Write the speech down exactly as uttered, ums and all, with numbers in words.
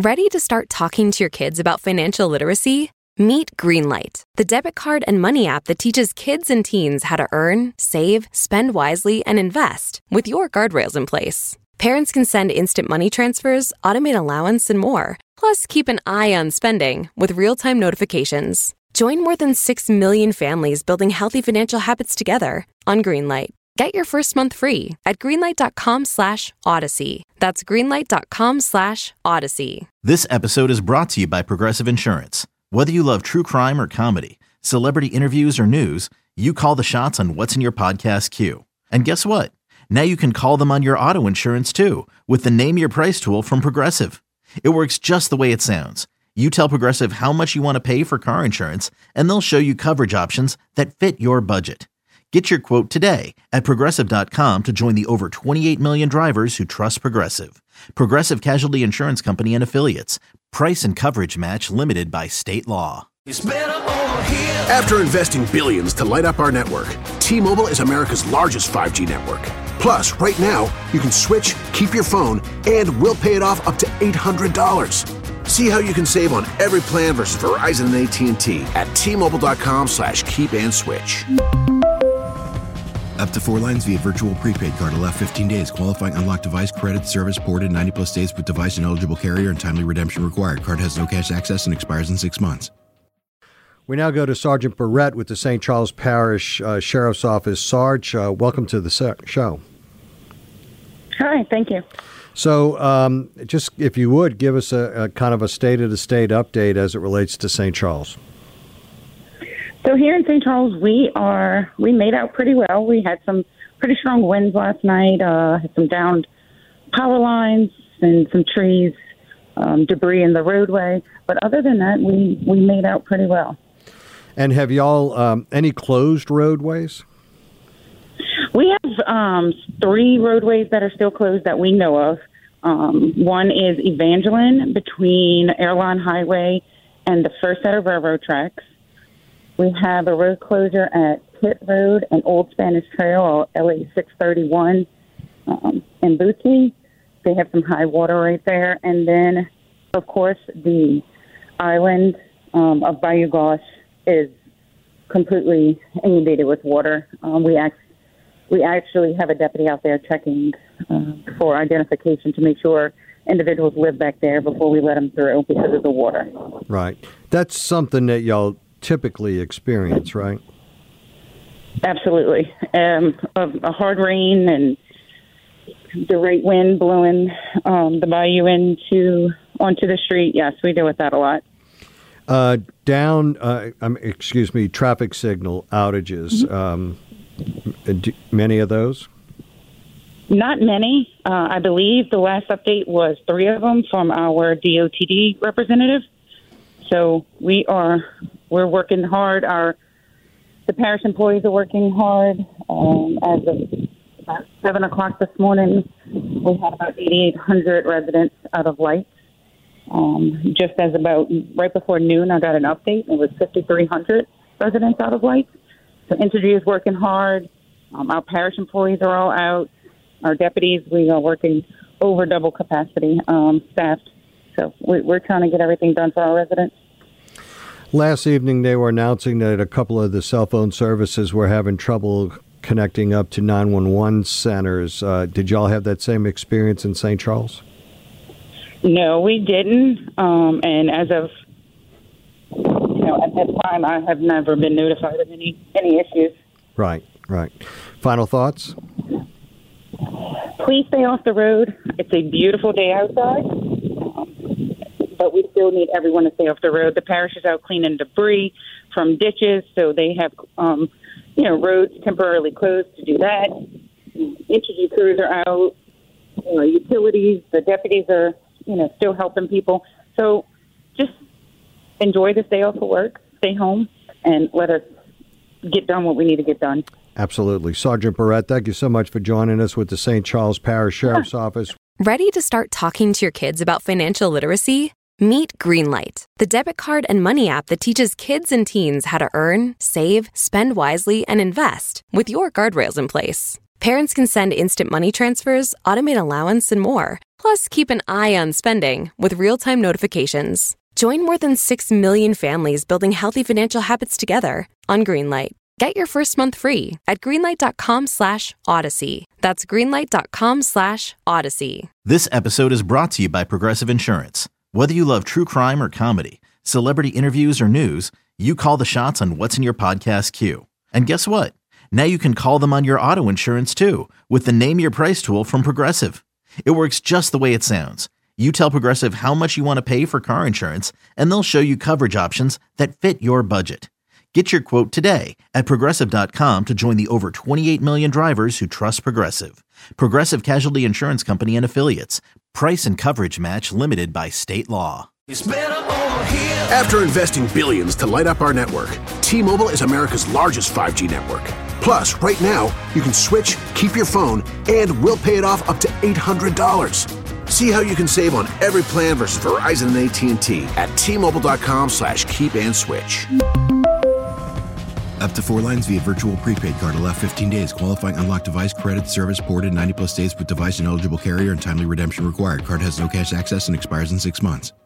Ready to start talking to your kids about financial literacy? Meet Greenlight, the debit card and money app that teaches kids and teens how to earn, save, spend wisely, and invest with your guardrails in place. Parents can send instant money transfers, automate allowance, and more. Plus, keep an eye on spending with real-time notifications. Join more than six million families building healthy financial habits together on Greenlight. Get your first month free at greenlight.com slash odyssey. That's greenlight.com slash odyssey. This episode is brought to you by Progressive Insurance. Whether you love true crime or comedy, celebrity interviews or news, you call the shots on what's in your podcast queue. And guess what? Now you can call them on your auto insurance too with the Name Your Price tool from Progressive. It works just the way it sounds. You tell Progressive how much you want to pay for car insurance, and they'll show you coverage options that fit your budget. Get your quote today at Progressive dot com to join the over twenty-eight million drivers who trust Progressive. Progressive Casualty Insurance Company and Affiliates. Price and coverage match limited by state law. After investing billions to light up our network, T-Mobile is America's largest five G network. Plus, right now, you can switch, keep your phone, and we'll pay it off up to eight hundred dollars. See how you can save on every plan versus Verizon and A T and T at T-Mobile.com slash keep and switch. Up to four lines via virtual prepaid card. Allow fifteen days. Qualifying unlocked device. Credit service ported ninety plus days with device and eligible carrier and timely redemption required. Card has no cash access and expires in six months. We now go to Sergeant Barrett with the Saint Charles Parish uh, Sheriff's Office. Sarge, uh, welcome to the show. Hi, thank you. So um, just, if you would, give us a, a kind of a state-of-the-state update as it relates to Saint Charles. So here in Saint Charles, we are we made out pretty well. We had some pretty strong winds last night, uh, had some downed power lines and some trees, um, debris in the roadway. But other than that, we, we made out pretty well. And have y'all um, any closed roadways? We have um, three roadways that are still closed that we know of. Um, one is Evangeline between Airline Highway and the first set of railroad tracks. We have a road closure at Pitt Road and Old Spanish Trail, or L A six thirty-one, um, in Bootsy. They have some high water right there. And then, of course, the island um, of Bayou Gauche is completely inundated with water. Um, we, act- we actually have a deputy out there checking uh, for identification to make sure individuals live back there before we let them through because of the water. Right. That's something that y'all typically experience, right? Absolutely. Um, a, a hard rain and the right wind blowing um, the bayou into onto the street. Yes, we deal with that a lot. Uh, down, uh, um, excuse me, traffic signal outages. Mm-hmm. Um, do, many of those? Not many. Uh, I believe the last update was three of them from our D O T D representative. So we are we're working hard. Our the parish employees are working hard. Um, as of about seven o'clock this morning, we had about eighty-eight hundred residents out of lights. Um, just as about right before noon, I got an update. It was fifty-three hundred residents out of lights. So Entergy is working hard. Um, our parish employees are all out. Our deputies, we are working over double capacity um, staffed. So we, we're trying to get everything done for our residents. Last evening, they were announcing that a couple of the cell phone services were having trouble connecting up to nine one one centers. Uh, did y'all have that same experience in Saint Charles? No, we didn't. Um, and as of, you know, at this time, I have never been notified of any, any issues. Right, right. Final thoughts? Please stay off the road. It's a beautiful day outside. Um, but we still need everyone to stay off the road. The parish is out cleaning debris from ditches, so they have, um, you know, roads temporarily closed to do that. Entergy crews are out. You know, utilities, the deputies are, you know, still helping people. So just enjoy this day off of work, stay home, and let us get done what we need to get done. Absolutely. Sergeant Barrett, thank you so much for joining us with the Saint Charles Parish Sheriff's Office. Ready to start talking to your kids about financial literacy? Meet Greenlight, the debit card and money app that teaches kids and teens how to earn, save, spend wisely, and invest with your guardrails in place. Parents can send instant money transfers, automate allowance, and more. Plus, keep an eye on spending with real-time notifications. Join more than six million families building healthy financial habits together on Greenlight. Get your first month free at greenlight.com slash odyssey. That's greenlight.com slash odyssey. This episode is brought to you by Progressive Insurance. Whether you love true crime or comedy, celebrity interviews or news, you call the shots on what's in your podcast queue. And guess what? Now you can call them on your auto insurance too with the Name Your Price tool from Progressive. It works just the way it sounds. You tell Progressive how much you want to pay for car insurance, and they'll show you coverage options that fit your budget. Get your quote today at Progressive dot com to join the over twenty-eight million drivers who trust Progressive. Progressive Casualty Insurance Company and Affiliates. Price and coverage match limited by state law. After investing billions to light up our network, T-Mobile is America's largest five G network. Plus, right now, you can switch, keep your phone, and we'll pay it off up to eight hundred dollars. See how you can save on every plan versus Verizon and A T and T at T-Mobile.com slash keep and switch. Up to four lines via virtual prepaid card. Allow fifteen days. Qualifying unlocked device credit service ported ninety plus days with device and eligible carrier and timely redemption required. Card has no cash access and expires in six months.